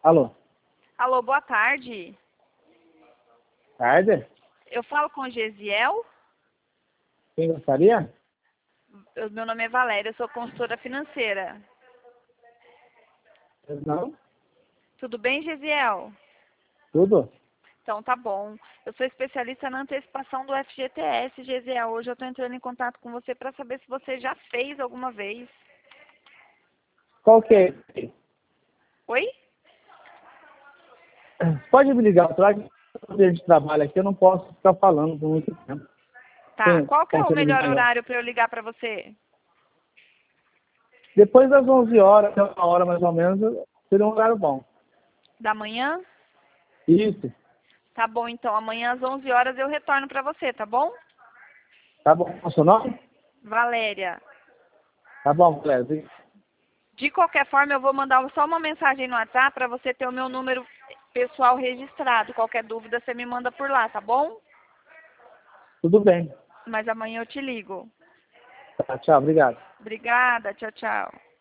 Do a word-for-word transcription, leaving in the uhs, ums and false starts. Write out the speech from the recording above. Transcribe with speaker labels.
Speaker 1: Alô?
Speaker 2: Alô, boa tarde.
Speaker 1: Tarde?
Speaker 2: Eu falo com o Gesiel.
Speaker 1: Quem gostaria?
Speaker 2: Eu- Meu nome é Valéria, eu sou consultora financeira.
Speaker 1: Não?
Speaker 2: Tudo bem, Gesiel?
Speaker 1: Tudo?
Speaker 2: Então tá bom. Eu sou especialista na antecipação do F G T S, Gesiel. Hoje eu estou entrando em contato com você para saber se você já fez alguma vez.
Speaker 1: Qual que é?
Speaker 2: Oi?
Speaker 1: Pode me ligar, traga o dia de trabalho aqui, eu não posso ficar falando por muito tempo.
Speaker 2: Tá.
Speaker 1: Sim,
Speaker 2: Qual que é o
Speaker 1: consegue me
Speaker 2: melhor
Speaker 1: ligar?
Speaker 2: horário para eu ligar para você?
Speaker 1: Depois das onze horas, até uma hora mais ou menos, seria um horário bom.
Speaker 2: Da manhã?
Speaker 1: Isso.
Speaker 2: Tá bom, então. Amanhã às onze horas eu retorno para você, tá bom?
Speaker 1: Tá bom? Qual é o seu nome?
Speaker 2: Valéria.
Speaker 1: Tá bom, Cléber.
Speaker 2: De qualquer forma, eu vou mandar só uma mensagem no WhatsApp para você ter o meu número pessoal registrado. Qualquer dúvida, você me manda por lá, tá bom?
Speaker 1: Tudo bem.
Speaker 2: Mas amanhã eu te ligo.
Speaker 1: Tá, tchau, obrigado.
Speaker 2: Obrigada, tchau, tchau.